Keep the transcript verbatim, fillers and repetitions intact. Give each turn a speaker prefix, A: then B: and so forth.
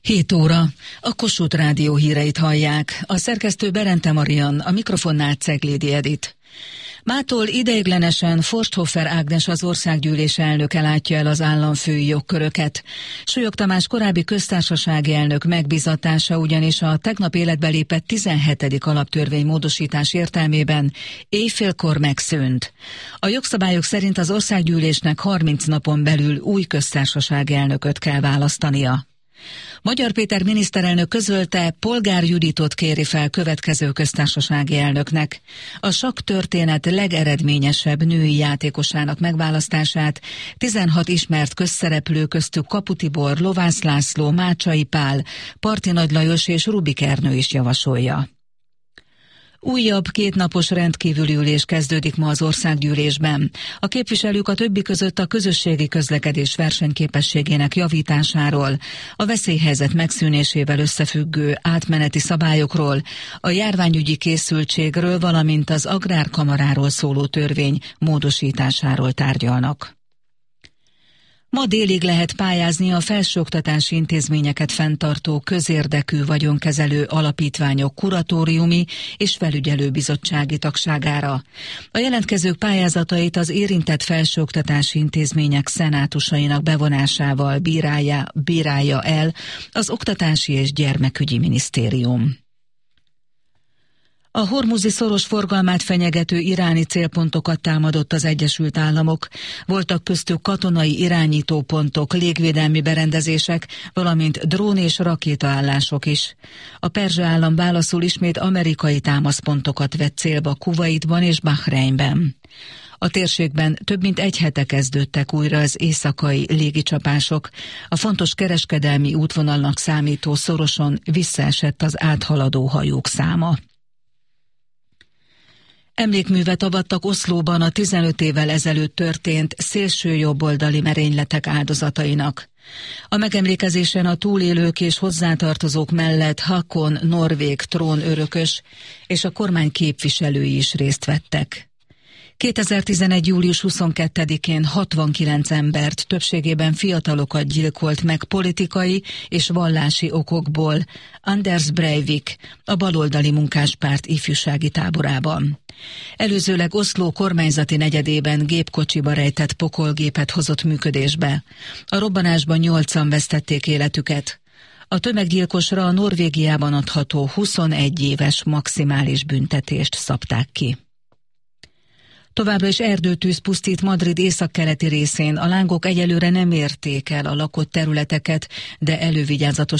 A: hét óra. A Kossuth Rádió híreit hallják. A szerkesztő Berente Marian, a mikrofonnál Ceglédi Edit. Mától ideiglenesen Forsthofer Ágnes, az országgyűlés elnöke látja el az államfői jogköröket. Súlyog Tamás korábbi köztársasági elnök megbízatása ugyanis a tegnap életbe lépett tizenhetedik alaptörvény módosítás értelmében éjfélkor megszűnt. A jogszabályok szerint az országgyűlésnek harminc napon belül új köztársasági elnököt kell választania. Magyar Péter miniszterelnök közölte, Polgár Juditot kéri fel következő köztársasági elnöknek. A sakk történet legeredményesebb női játékosának megválasztását tizenhat ismert közszereplő, köztük Kapu Tibor, Lovász László, Mácsai Pál, Parti Nagy Lajos és Rubik Ernő is javasolja. Újabb kétnapos rendkívüli ülés kezdődik ma az országgyűlésben. A képviselők a többi között a közösségi közlekedés versenyképességének javításáról, a veszélyhelyzet megszűnésével összefüggő átmeneti szabályokról, a járványügyi készültségről, valamint az agrárkamaráról szóló törvény módosításáról tárgyalnak. Ma délig lehet pályázni a felsőoktatási intézményeket fenntartó közérdekű vagyonkezelő alapítványok kuratóriumi és felügyelőbizottsági tagságára. A jelentkezők pályázatait az érintett felsőoktatási intézmények szenátusainak bevonásával bírálja, bírálja el az Oktatási és Gyermekügyi Minisztérium. A hormuzi szoros forgalmát fenyegető iráni célpontokat támadott az Egyesült Államok. Voltak köztük katonai irányítópontok, légvédelmi berendezések, valamint drón- és rakétaállások is. A perzsa állam válaszul ismét amerikai támaszpontokat vett célba Kuwaitban és Bahreinben. A térségben több mint egy hete kezdődtek újra az éjszakai légicsapások. A fontos kereskedelmi útvonalnak számító szoroson visszaesett az áthaladó hajók száma. Emlékművet avattak Oszlóban a tizenöt évvel ezelőtt történt szélsőjobboldali merényletek áldozatainak. A megemlékezésen a túlélők és hozzátartozók mellett Hakon norvég trónörökös és a kormány képviselői is részt vettek. kétezer-tizenegy. július huszonkettedikén hatvankilenc embert, többségében fiatalokat gyilkolt meg politikai és vallási okokból Anders Breivik, a baloldali munkáspárt ifjúsági táborában. Előzőleg Oszló kormányzati negyedében gépkocsiba rejtett pokolgépet hozott működésbe. A robbanásban nyolcan vesztették életüket. A tömeggyilkosra a Norvégiában adható huszonegy éves maximális büntetést szabták ki. Továbbra is erdőtűz pusztít Madrid északkeleti részén, a lángok egyelőre nem érték el a lakott területeket, de elővigyázatos